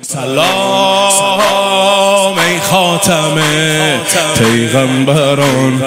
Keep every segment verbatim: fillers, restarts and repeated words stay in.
سلام ای خاتم پیغمبران،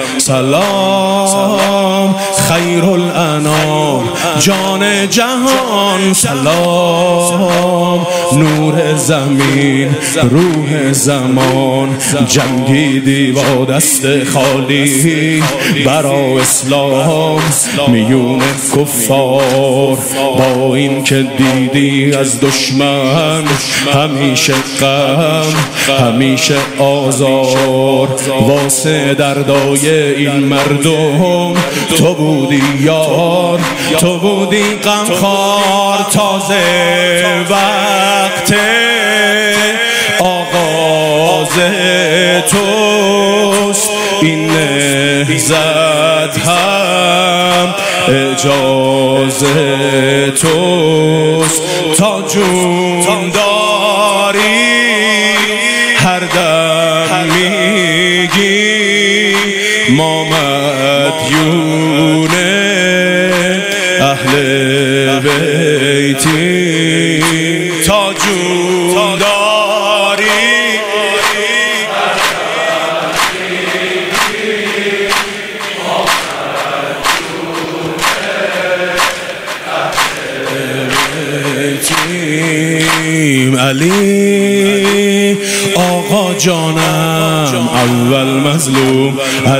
سلام خیر الانام جان جهان، سلام نور زمین روح زمان، جنگیدی با دست خالی برا اسلام میون کفار، با این که دیدی از دشمن همیشه غم همیشه آزار، واسه دردای این مردم تو بودی یار، تو بودی غمخوار. تازه وقت آغاز توست، این نهضت هم اجازه توست، تا جون داری هر دم میگی ما مدیون اهل بیتی، تا جون داری علی آقا جانم اول مظلوم،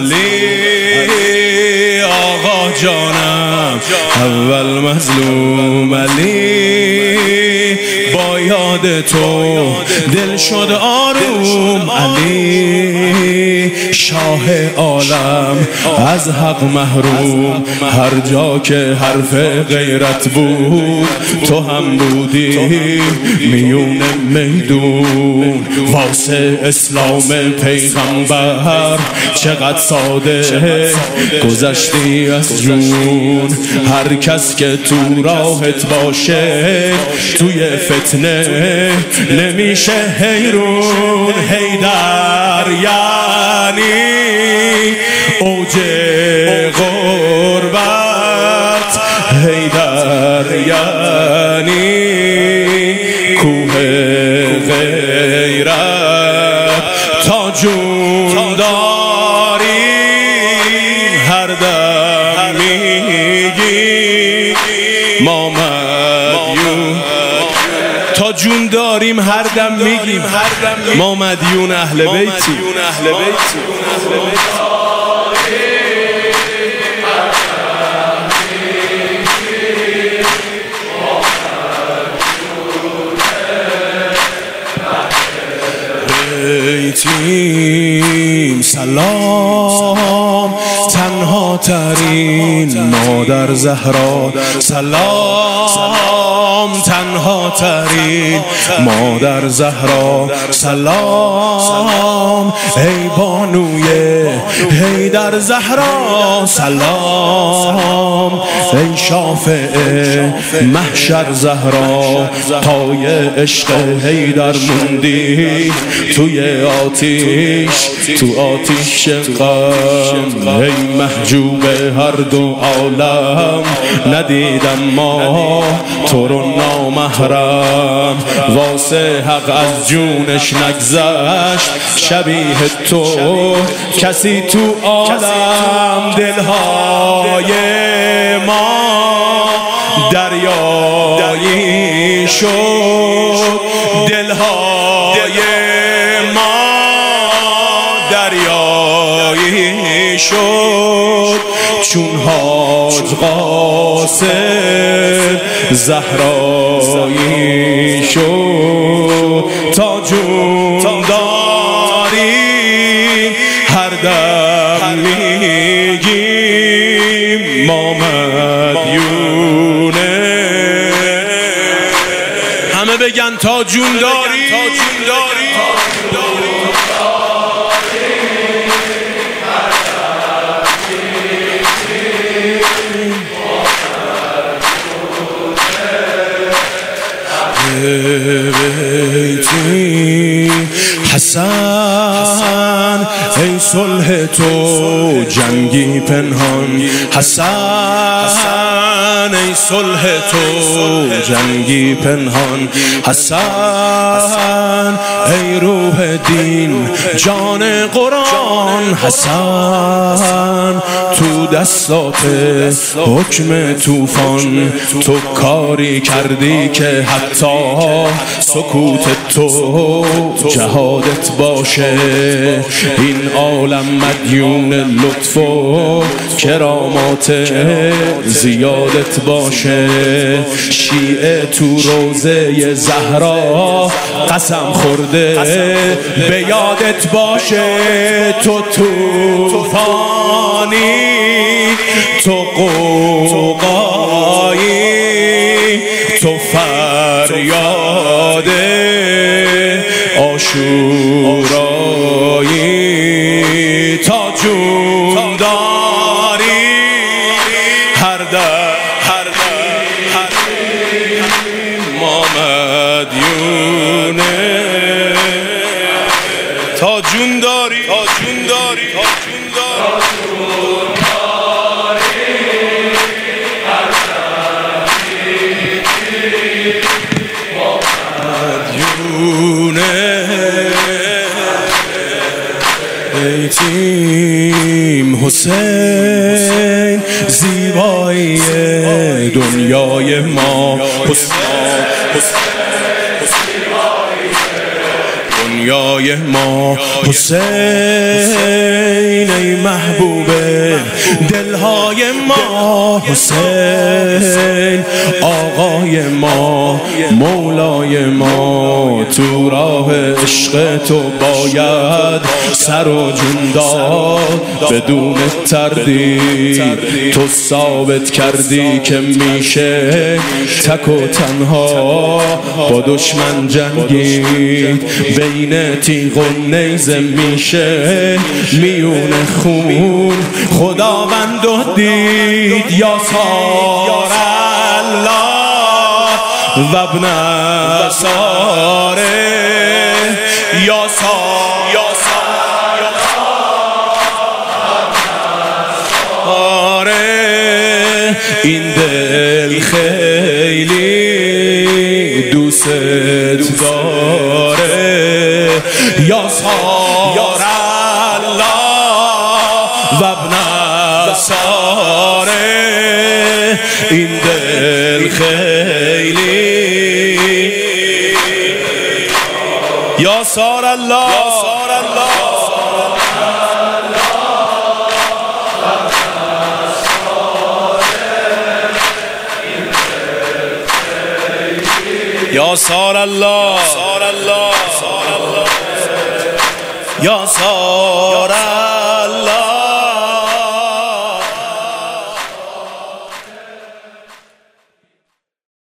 علی آقا جانم اول مظلوم، علی با یاد تو دل شد آروم، علی شاه عالم از حق محروم، هر جا که حرف غیرت بود تو هم بودی میون میدون، واسه اسلام پیغمبر چقدر ساده گذشتی از جون، هر کس که تو راهت باشه توی فتنه نمیشه حیرون، حیدر یعنی اوج غربت، حیدر یعنی کوه غیرت، تا جون داریم هر دم میگی ما مدیون، تا جون داریم هر دم میگیم ما مدیون اهل بیتی. بیتیم سلام تنها ترین مادر زهرا، سلام تنها ترین مادر زهرا، سلام ای بانوی حیدر زهرا، سلام ای شافع محشر زهرا، پای عشق حیدر موندی توی آتیش، تو آتیش غم، ای محجوب هر دو عالم ندیدم ما تو رو نامحرم، واسه حق از جونش نگذشت شبیه تو کسی تو عالم، دلهای ما دریایی شد، دلهای ما دریایی شد، چون حاج قاسم زهرایی شد، تا جون داریم هر دم میگیم ما مدیونه، همه بگن تا جون داریم. بیتی حسن ای صلح تو جنگی پنهان، حسن ای صلح تو جنگی پنهان، حسن دین جان قرآن حسن تو دستات حکم طوفان تو کاری کردی که حتی سکوت تو جهادت باشه این عالم مدیون لطف و کرامات زیادت باشه شیعه تو روزه زهرا قسم خورده به یادت باشه تو طوفانی تو قوقایی تو فریاد آشورایی تا جون داری هر در هر در هر ما مدیونه تا جون داری تا جون داری تا جون داری تیم حسین زیبایی دنیای ما حسین دنیای ما حسین ای محبوب دلهای ما حسین آقای ما مولای ما تو راه عشق تو باید سر و جون داد بدون تردید تو ثابت کردی که میشه تک و تنها با دشمن جنگید بین تیغ و نیزه میشه میون خون خداوند و دید یا سار الله و ابن ساره یا سار یا ساره این دل خیلی دوست داره یا سار الله و ابن ساره این دل خیلی یا سار الله یا سار الله یا سار الله